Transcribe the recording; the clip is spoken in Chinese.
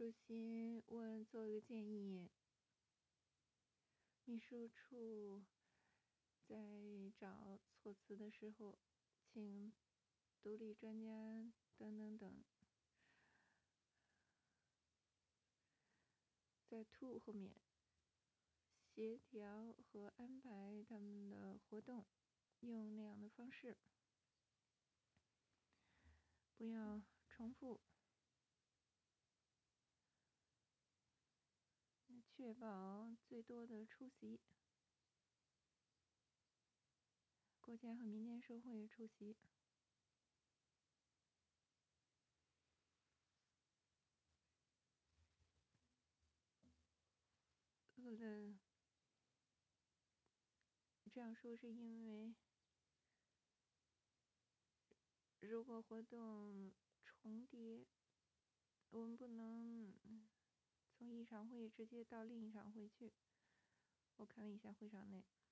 主席，我做个建议，秘书处在找措辞的时候，请独立专家等等等，在 to 后面协调和安排他们的活动，用那样的方式，不要重复，确保最多的出席，国家和民间社会出席。这样说是因为，如果活动重叠，我们不能从一场会议直接到另一场会去。我看了一下会场内，